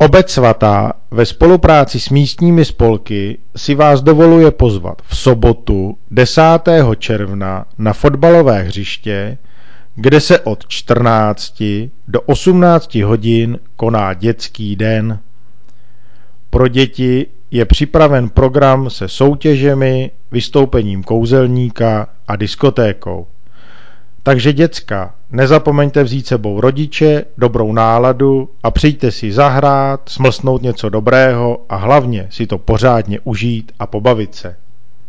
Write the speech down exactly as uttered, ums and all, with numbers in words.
Obec Svatá ve spolupráci s místními spolky si vás dovoluje pozvat v sobotu desátého června na fotbalové hřiště, kde se od čtrnácti do osmnácti hodin koná dětský den. Pro děti je připraven program se soutěžemi, vystoupením kouzelníka a diskotékou. Takže děcka, nezapomeňte vzít sebou rodiče, dobrou náladu a přijďte si zahrát, smlsnout něco dobrého a hlavně si to pořádně užít a pobavit se.